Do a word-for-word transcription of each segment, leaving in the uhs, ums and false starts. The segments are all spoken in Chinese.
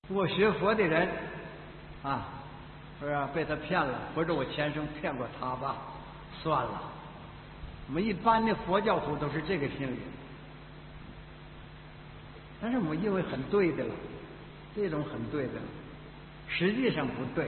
不过学佛的人啊，是吧？被他骗了，或者我前生骗过他吧，算了。我们一般的佛教徒都是这个心理，但是我们认为很对的了，这种很对的了，实际上不对。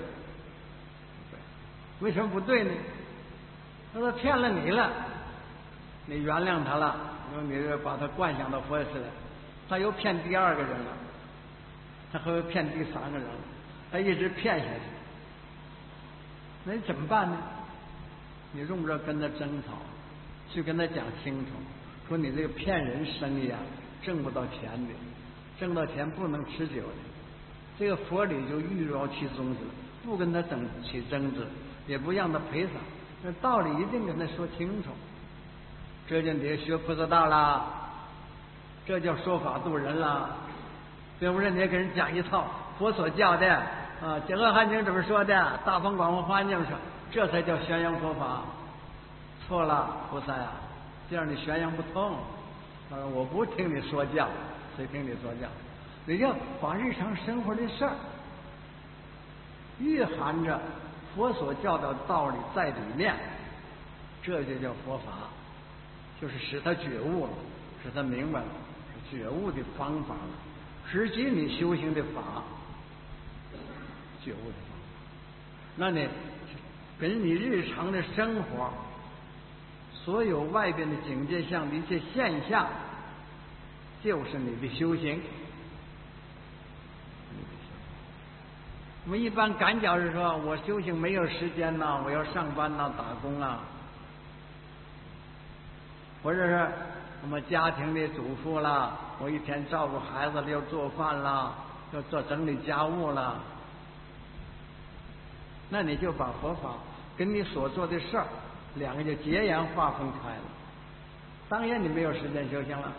为什么不对呢？他说骗了你了，你原谅他了，你把他灌想到佛寺来，他又骗第二个人了，他还会骗第三个人了，他一直骗下去，那你怎么办呢？你用不着跟他争吵，去跟他讲清楚，说你这个骗人生意啊，挣不到钱的，挣到钱不能持久的。这个佛理就欲饶其宗旨，不跟他争起争执，也不让他赔偿，那道理一定跟他说清楚。这就得学菩萨道了，这叫说法度人了，对不是？你也给人讲一套佛所教的啊，《解厄含经》怎么说的，《大方广佛华严经》说，这才叫宣扬佛法。错了，菩萨呀，这样你宣扬不通。啊，我不听你说教，谁听你说教？你要把日常生活的事儿蕴含着佛所教导的道理在里面，这就叫佛法，就是使他觉悟了，使他明白了，是觉悟的方法了，实际你修行的法，觉悟的方法。那你跟你日常的生活，所有外边的境界上的一切现象，就是你的修行。我们一般赶脚是说，我修行没有时间呐，我要上班呐，打工啊，或者是我们家庭的主妇啦，我一天照顾孩子，要做饭啦，要做整理家务啦，那你就把佛法跟你所做的事儿两个就截然划分开了。当然你没有时间修行了。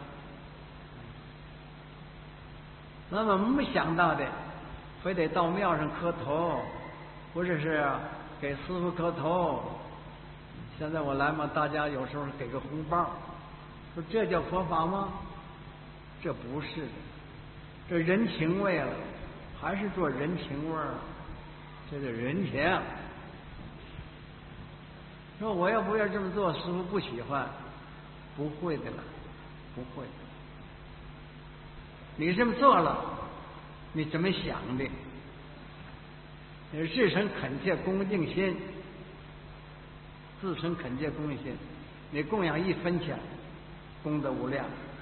那么我们想到的，非得到庙上磕头，或者是给师傅磕头。现在我来嘛，大家有时候给个红包，说这叫佛法吗？这不是的，这人情味了，还是做人情味儿，这叫人情。说我要不要这么做，师傅不喜欢，不会的了，不会的。你这么做了，你怎么想的？你是自诚恳切恭敬心，自诚恳切恭敬心，你供养一分钱，功德无量。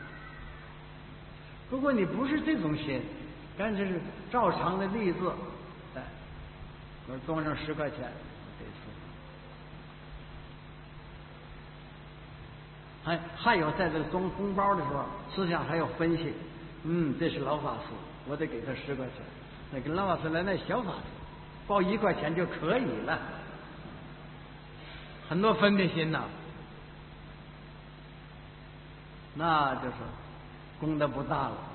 如果你不是这种心，干脆是照常的例子，哎，我装上十块钱给师傅。还还有在这个装红包的时候，思想还要分析。嗯，这是老法师，我得给他十块钱。那跟老法师来那小法师，报一块钱就可以了。很多分别心呐，那就是功德不大了。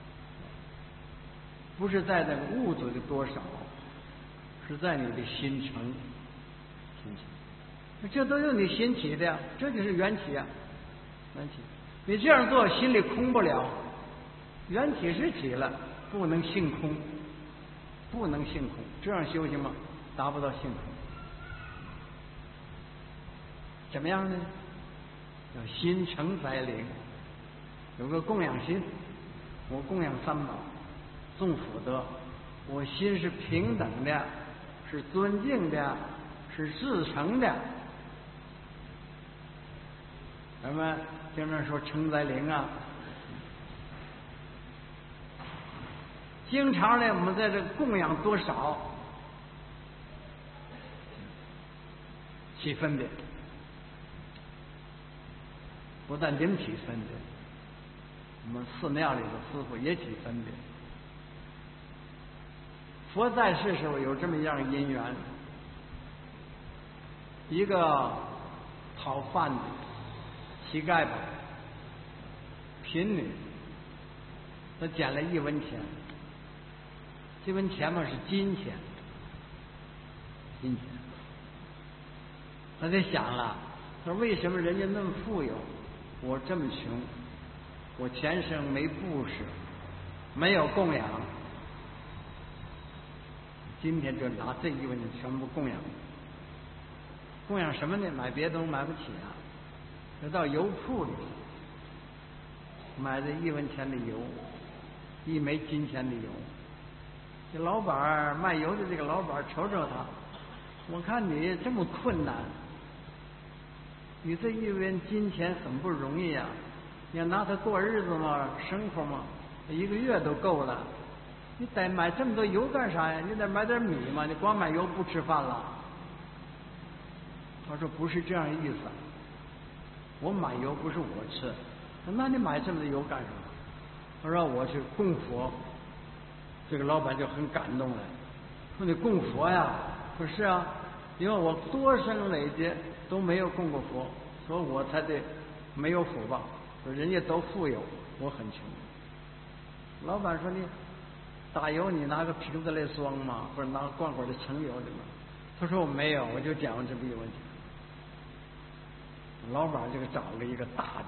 不是在那个物质的多少，是在你的心诚。心诚，这都是你心起的呀，这就是缘起呀，缘起。你这样做，心里空不了。缘起是起了，不能性空，不能性空，这样修行吗？达不到性空。怎么样呢？要心诚则灵，有个供养心。我供养三宝，众福德，我心是平等的，是尊敬的，是至诚的。咱们经常说诚则灵啊。经常呢，我们在这供养多少起分别，不但灵起分别，我们寺庙里的师傅也起分别。佛在世时候有这么一样因缘，一个讨饭的乞丐吧，贫女，他捡了一文钱。这文钱嘛是金钱，金钱。他就想了，他说为什么人家那么富有，我这么穷？我前生没布施，没有供养， 今天就拿这一文钱全部供养，供养什么呢？买别的东西买不起啊，就到油铺里买这一文钱的油，一枚金钱的油。这老板卖油的这个老板瞅瞅他，我看你这么困难，你这一文金钱很不容易啊，你要拿它过日子吗？生活吗？一个月都够了。你得买这么多油干啥呀？你得买点米嘛，你光买油不吃饭了。他说不是这样意思，我买油不是我吃，那你买这么多油干什么？他说我去供佛。这个老板就很感动了，说你供佛呀？说是啊，因为我多生累劫都没有供过佛，所以我才得没有福报。说人家都富有，我很穷。老板说你打油你拿个瓶子来装吗？或者拿罐罐的盛油的吗？他说我没有，我就讲这么一个问题。老板就找了一个大的，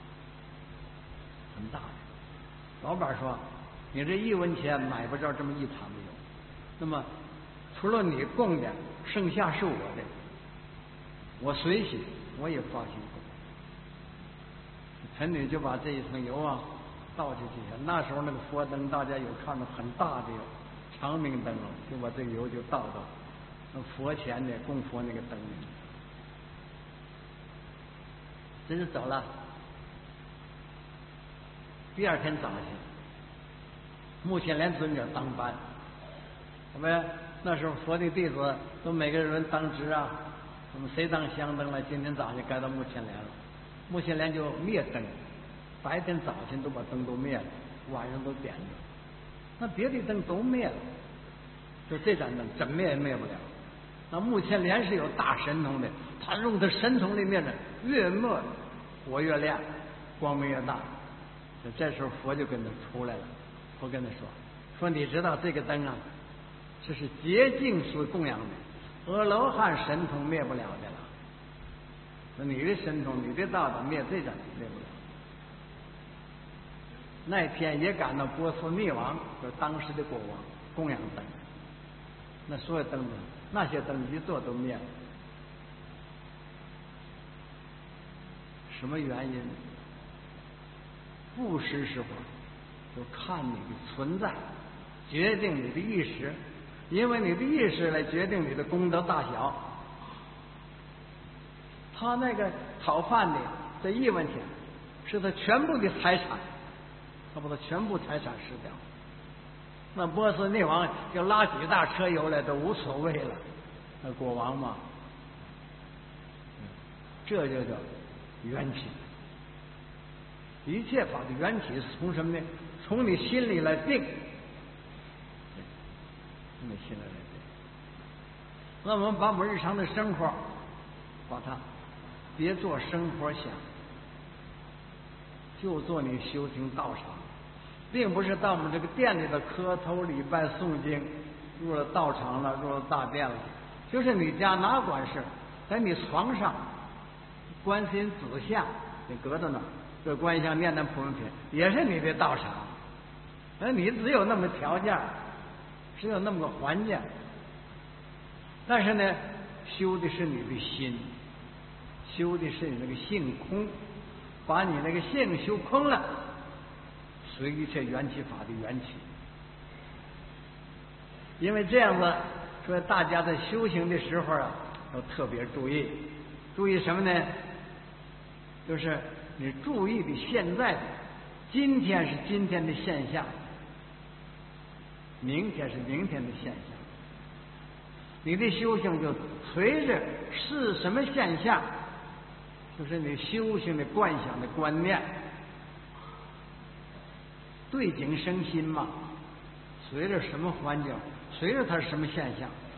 很大的。老板说你这一文钱买不着这么一坛的油，那么除了你供的，剩下是我的，我随喜，我也发心供。陈女就把这一层油啊倒进去，那时候那个佛灯大家有看到很大的长明灯，就把这个油就倒到那佛前的供佛那个灯里。真是走了。第二天早上，目犍连尊者当班，我们那时候佛的弟子都每个人当值啊，我们谁当香灯了？今天早上就该到目犍连了，目犍连就灭灯，白天早晨都把灯都灭了，晚上都点着，那别的灯都灭了，就这盏灯怎么灭也灭不了。那目犍连是有大神通的，他用他神通里面的越灭火越亮，光明越大。就这时候佛就跟他出来了，佛跟他说：“说你知道这个灯啊，这是洁净所供养的，阿罗汉神通灭不了的了。说你的神通，你的道德灭这盏灭不了。”那天也赶到波斯匿王，就是当时的国王供养灯，那所有灯那些灯一座都灭了。什么原因？布施是法，就看你的存在，决定你的意识，因为你的意识来决定你的功德大小。他那个讨饭的这一文钱，是他全部的财产，他把他全部财产失掉。那波斯匿王就拉几大车油来都无所谓了，那国王嘛，这就叫缘起。一切法的缘起是从什么呢？从你心里来定，从你心里来定。那我们把我们日常的生活，把它别做生活想，就做你修行道场，并不是到我们这个店里的磕头礼拜诵经，入了道场了，入了大殿了，就是你家哪管事，在你床上，观世音子像你搁在那儿。这观音像念念普门品也是你的道场，而你只有那么条件，只有那么个环境，但是呢，修的是你的心，修的是你那个性空，把你那个性修空了，随一切缘起法的缘起。因为这样子，所以大家在修行的时候啊，要特别注意，注意什么呢？就是你注意的现在的，今天是今天的现象，明天是明天的现象。你的修行就随着是什么现象，就是你修行的观想的观念，对境生心嘛。随着什么环境，随着它是什么现象，